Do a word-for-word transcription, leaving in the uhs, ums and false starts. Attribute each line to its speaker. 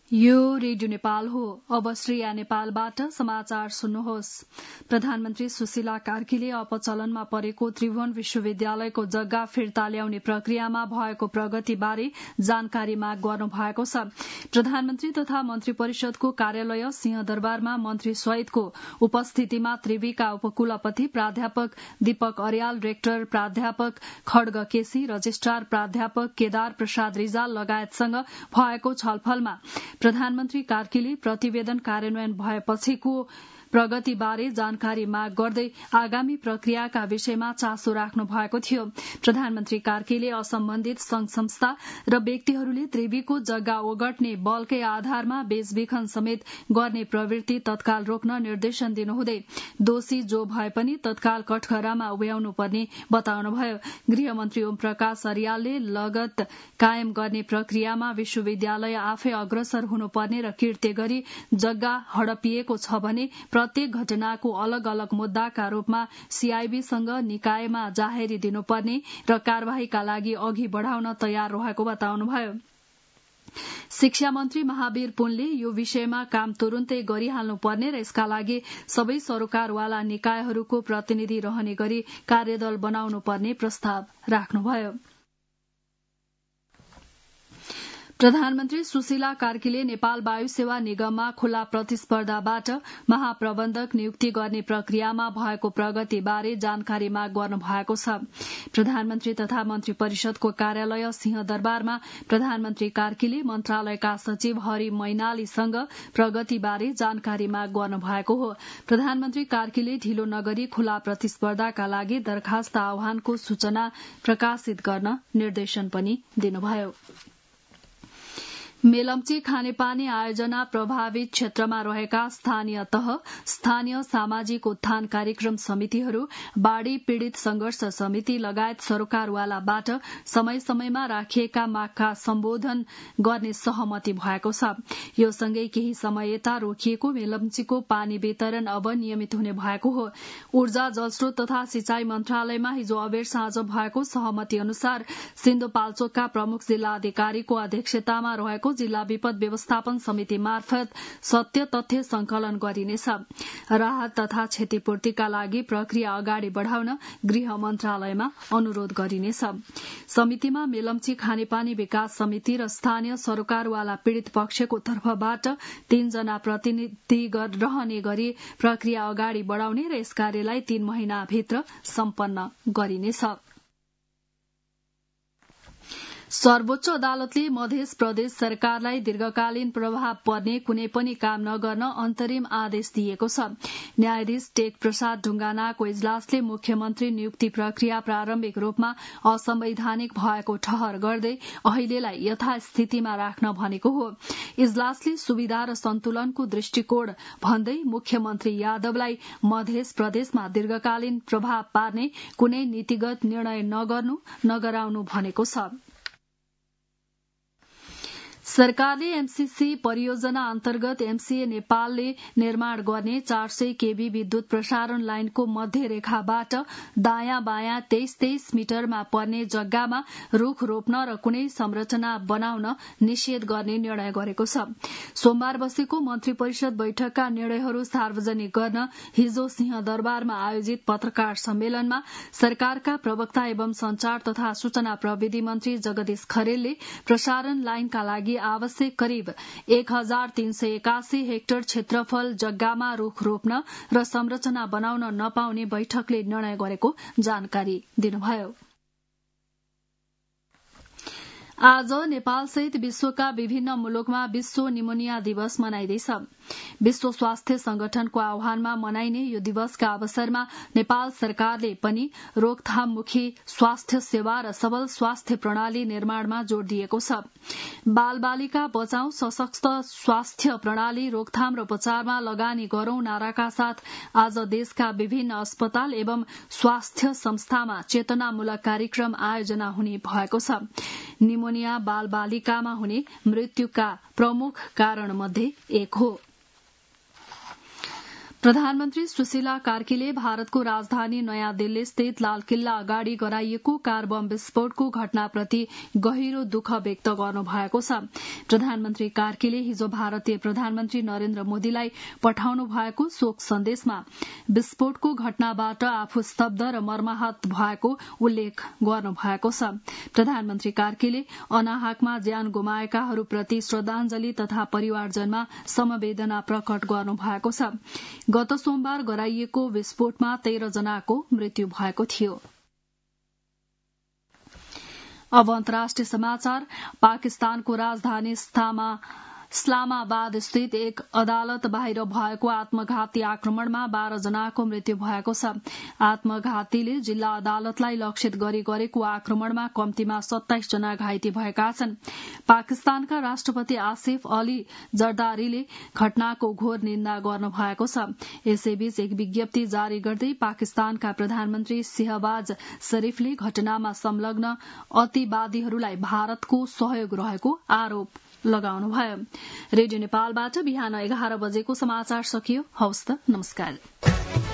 Speaker 1: यो रेडियो नेपाल हो। अब श्रेया नेपालबाट समाचार सुन्नुहोस्। प्रधानमन्त्री सुशीला कार्कीले अपचलनमा परेको त्रिभुवन विश्वविद्यालयको जग्गा फिर्ता ल्याउने प्रक्रियामा भएको प्रगतिबारे जानकारी माग गर्नु भएको छ। प्रधानमन्त्री तथा मन्त्री परिषदको कार्यालय सिंहदरबारमा मन्त्री सहितको उपस्थितिमा त्रिवीका उपकुलपति प्राध्यापक दीपक अर्याल, रेक्टर प्राध्यापक खड्ग केसी, रजिस्ट्रार प्राध्यापक केदार प्रसाद रिजाल लगायतसँग भएको छलफलमा प्रधानमन्त्री कार्कीले प्रतिवेदन कार्यान्वयन भएपछिको प्रगतिबारे जानकारी माग गर्दै आगामी प्रक्रियाका विषयमा चासो राख्नु भएको थियो। प्रधानमन्त्री कार्कीले असम्बन्धित संघ संस्था र व्यक्तिहरूले त्रिवीको जग्गा ओगट्ने बलकै आधारमा बेचबिखन समेत गर्ने प्रवृत्ति तत्काल रोक्न निर्देशन दिनुहुँदै दोषी जो भए पनि तत्काल कठघरामा उभ्याउनु पर्ने बताउनुभयो। गृहमन्त्री ओम प्रकाश अर्यालले लगत कायम गर्ने प्रक्रियामा विश्वविद्यालय आफै अग्रसर हुनुपर्ने र किर्ते गरी जग्गा हडपिएको छ भने प्रत्येक घटनाको अलग अलग मुद्दाका रूपमा सीआईबीसँग निकायमा जाहेरी दिनुपर्ने र कार्यवाहीका लागि अघि बढ़ाउन तयार रहेको बताउनुभयो। शिक्षा मन्त्री महावीर पुनले यो विषयमा काम तुरून्तै गरिहाल्नुपर्ने र यसका लागि सबै सरोकारवाला निकायहरूको प्रतिनिधि रहने गरी कार्यदल बनाउनु पर्ने प्रस्ताव राख्नुभयो। प्रधानमन्त्री सुशीला कार्कीले नेपाल वायु सेवा निगममा खुला प्रतिस्पर्धाबाट महाप्रबन्धक नियुक्ति गर्ने प्रक्रियामा भएको प्रगतिबारे जानकारी माग गर्नु भएको छ। प्रधानमन्त्री तथा मन्त्री परिषदको कार्यालय सिंहदरबारमा प्रधानमन्त्री कार्कीले मन्त्रालयका सचिव हरि मैनालीसँग प्रगतिबारे जानकारी माग गर्नु भएको हो। प्रधानमन्त्री कार्कीले ढिलो नगरी खुला प्रतिस्पर्धाका लागि दरखास्त आह्वानको सूचना प्रकाशित गर्न निर्देशन पनि दिनुभयो। मेलम्ची खानेपानी आयोजना प्रभावित क्षेत्रमा रहेका स्थानीय तह, स्थानीय सामाजिक उत्थान कार्यक्रम समितिहरू, बाढ़ी पीड़ित संघर्ष समिति लगायत सरोकारवालाबाट समय समयमा राखिएका मागका सम्बोधन गर्ने सहमति भएको छ। यो सँगै केही समय यता रोकिएको मेलम्चीको पानी वितरण अब नियमित हुने भएको हो। ऊर्जा, जलस्रोत तथा सिंचाई मन्त्रालयमा हिजो अबेर साँझ भएको सहमति अनुसार सिन्धुपाल्चोकका प्रमुख जिल्ला अधिकारीको अध्यक्षतामा रहेको जिल्ला विपद व्यवस्थापन समिति मार्फत सत्य तथ्य संकलन गरिनेछ। राहत तथा क्षतिपूर्तिका लागि प्रक्रिया अगाडि बढ़ाउन गृह मन्त्रालयमा अनुरोध गरिनेछ। समितिमा मेलम्ची खानेपानी विकास समिति र स्थानीय सरोकारवाला पीड़ित पक्षको तर्फबाट तीनजना प्रतिनिधि रहने गरी प्रक्रिया अगाडि बढ़ाउने र यस कार्यलाई तीन महिनाभित्र सम्पन्न गरिनेछ। सर्वोच्च अदालतले मध्य प्रदेश सरकारलाई दीर्घकालीन प्रभाव पर्ने कुनै पनि काम नगर्न अन्तरिम आदेश दिएको छ। न्यायाधीश टेक प्रसाद ढुंगानाको इजलासले मुख्यमन्त्री नियुक्ति प्रक्रिया प्रारम्भिक रूपमा असंवैधानिक भएको ठहर गर्दै अहिलेलाई यथास्थितिमा राख्न भनेको हो। इजलासले सुविधा र सन्तुलनको दृष्टिकोण भन्दै मुख्यमन्त्री यादवलाई मध्य प्रदेशमा दीर्घकालीन प्रभाव पार्ने कुनै नीतिगत निर्णय नगर्नु नगराउनु भनेको छ। सरकारले एमसीसी परियोजना अन्तर्गत एमसीए नेपालले निर्माण गर्ने चार सय केभी विद्युत प्रसारण लाइनको मध्य रेखाबाट दायाँ बायाँ तेइस तेइस मिटरमा पर्ने जग्गामा रूख रोप्न र कुनै संरचना बनाउन निषेध गर्ने निर्णय गरेको छ। सोमबार बसेको मन्त्री परिषद बैठकका निर्णयहरू सार्वजनिक गर्न हिजो सिंहदरबारमा आयोजित पत्रकार सम्मेलनमा सरकारका प्रवक्ता एवं संचार तथा सूचना प्रविधि मन्त्री जगदीश खरेलले प्रसारण लाइनका लागि आवश्यक करिब एक हजार तीन सय एकासी हेक्टर क्षेत्रफल जग्गामा रूख रोप्न र संरचना बनाउन नपाउने बैठकले निर्णय गरेको जानकारी दिनुभयो। आज नेपालसहित विश्वका विभिन्न मुलुकमा विश्व निमोनिया दिवस मनाइँदैछ। विश्व स्वास्थ्य संगठनको आह्वानमा मनाइने यो दिवसका अवसरमा नेपाल सरकारले पनि रोकथाममुखी स्वास्थ्य सेवा र सबल स्वास्थ्य प्रणाली निर्माणमा जोड़ दिएको छ। बाल बालिका बचाऊ सशक्त स्वास्थ्य प्रणाली रोकथाम र उपचारमा लगानी गरौं नाराका साथ आज देशका विभिन्न अस्पताल एवं स्वास्थ्य संस्थामा चेतनामूलक कार्यक्रम आयोजना हुने भएको छ। निमोनिया बाल बालिकामा हुने मृत्युका प्रमुख कारण मध्ये एक हो। प्रधानमन्त्री सुशीला कार्कीले भारतको राजधानी नयाँ दिल्ली स्थित लाल किल्ला अगाडि गराइएको कार बम विस्फोटको घटनाप्रति गहिरो दुःख व्यक्त गर्नुभएको छ। प्रधानमन्त्री कार्कीले हिजो भारतीय प्रधानमन्त्री नरेन्द्र मोदीलाई पठाउनु भएको शोक सन्देशमा विस्फोटको घटनाबाट आफू स्तब्ध र मर्माहत भएको उल्लेख गर्नुभएको छ। प्रधानमन्त्री कार्कीले अनाहकमा ज्यान गुमाएकाहरूप्रति श्रद्धांजलि तथा परिवारजनमा समवेदना प्रकट गर्नुभएको छ। गत सोमबार गराइएको विस्फोटमा तेह्र जनाको मृत्यु भएको थियो। अब अन्तर्राष्ट्रिय समाचार। पाकिस्तानको राजधानी इस्लामाबाद स्थित एक अदालत बाहिर भएको आत्मघाती आक्रमणमा बाह्र जनाको मृत्यु भएको छ। आत्मघातीले जिल्ला अदालतलाई लक्षित गरी गरेको आक्रमणमा कम्तीमा सत्ताइस जना घाइते भएका छन्। पाकिस्तानका राष्ट्रपति आसिफ अली जरदारीले घटनाको घोर निन्दा गर्नुभएको छ। यसैबीच एक विज्ञप्ति जारी गर्दै पाकिस्तानका प्रधानमन्त्री शहबाज शरीफले घटनामा संलग्न अतिवादीहरूलाई भारतको सहयोग रहेको आरोप लगाउनुभयो। रेडियो नेपालबाट बिहान एघार बजेको समाचार सकियो। हवस् त, नमस्कार।